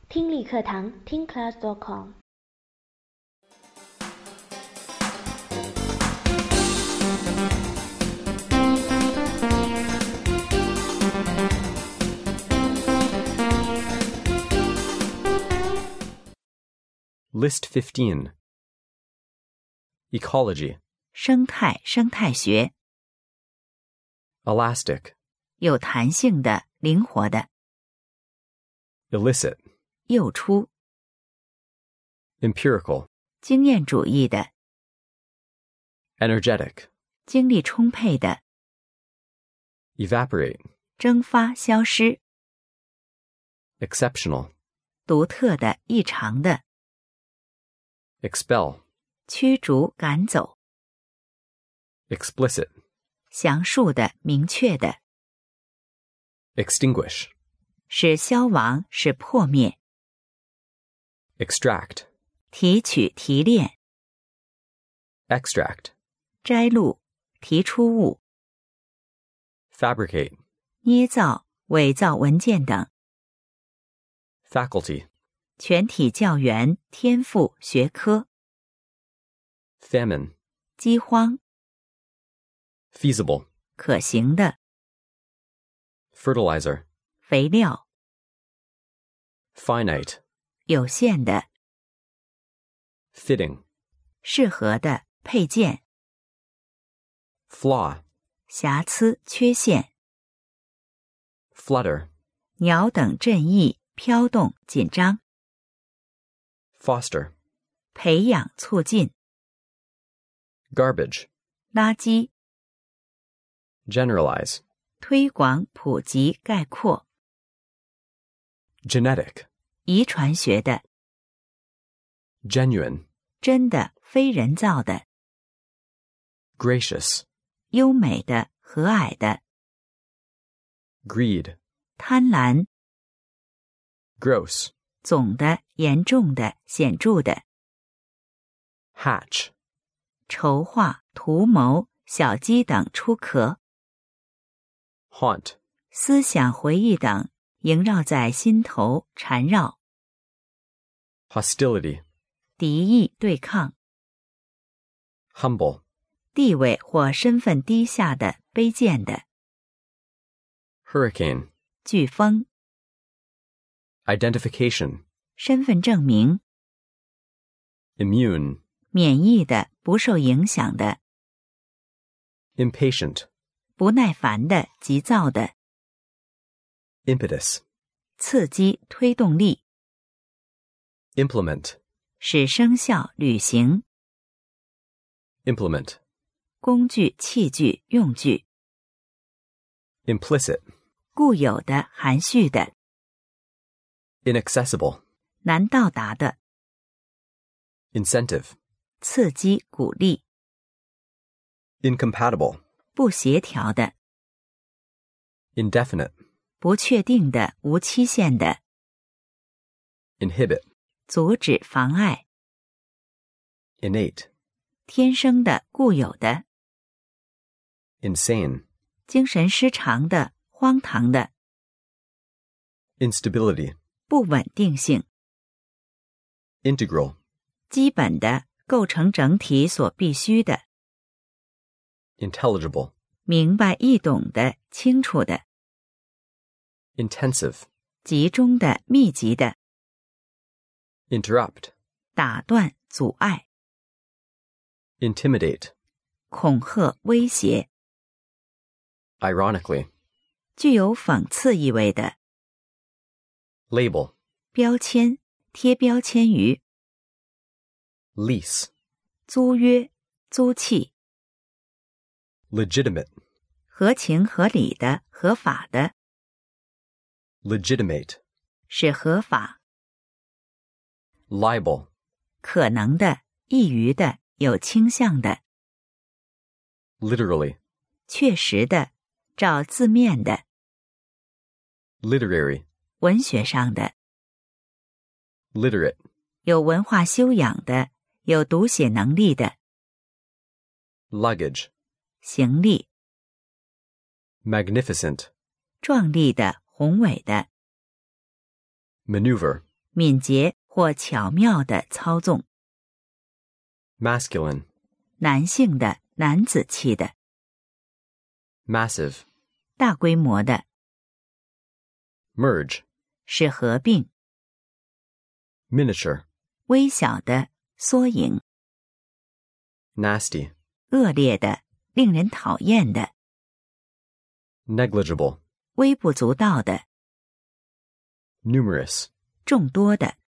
听力课堂听 class.com。 List 15. Ecology. 生态学， Elastic. 有弹性的，灵活的， Illicit. 诱出， Empirical. 经验主义的， Energetic. 精力充沛的， Evaporate. 蒸发消失， Exceptional. 独特的，异常的， Expel. 驱逐赶走， Explicit. 详述的，明确的， Extinguish. 使消亡，使破灭， Extract. 提取提炼， Extract. 摘录，提出物， Fabricate. 捏造，伪造文件等， Faculty. 全体教员，天赋，学科， Famine. 饥荒， Feasible. 可行的， Fertilizer. 肥料， Finite. 有限的， Fitting. 适合的，配件， Flaw. 瑕疵，缺陷， Flutter. 鸟等振翼，飘动，紧张， Foster. 培养，促进， Garbage. 垃圾， Generalize. 推广，普及，概括， Genetic. 遗传学的， Genuine. 真的，非人造的， Gracious. 优美的，和蔼的， Greed. 贪婪， Gross. 总的，严重的，显著的， Hatch. 筹划，图谋，小鸡等出壳， Haunt. 思想回忆等萦绕在心头，缠绕， Hostility. 敌意，对抗， Humble. 地位或身份低下的，卑贱的， Hurricane. 飓风， Identification. 身份证明， Immune. 免疫的，不受影响的， Impatient. 不耐烦的，急躁的， Impetus. 刺激，推动力， Implement. 使生效，履行， Implement. 工具，器具，用具， Implicit. 固有的，含蓄的， Inaccessible. 难到达的， Incentive. 刺激，鼓励， Incompatible. 不协调的， Indefinite. 不确定的，无期限的， Inhibit. 阻止，妨碍， Innate. 天生的，固有的， Insane. 精神失常的，荒唐的， Instability. 不稳定性， Integral. 基本的，构成整体所必须的， Intelligible. 明白易懂的，清楚的， Intensive. 集中的，密集的， Interrupt. 打断，阻碍， Intimidate. 恐吓，威胁， Ironically. 具有讽刺意味的， Label. 标签，贴标签于， Lease. 租约，租契， Legitimate. 合情合理的，合法的， Legitimate. 是合法， Liable. 可能的，易于的，有倾向的， Literally. 确实的，照字面的， Literary. 文学上的， Literate. 有文化修养的，有读写能力的， Luggage. 行李， Magnificent. 壮丽的，宏伟的， Maneuver. 敏捷或巧妙的操纵。 masculine, 男性的，男子气的。 massive, 大规模的， merge, 是合并。 miniature, 微小的，缩影。 nasty, 恶劣的，令人讨厌的。 negligible, 微不足道的， numerous, 众多的。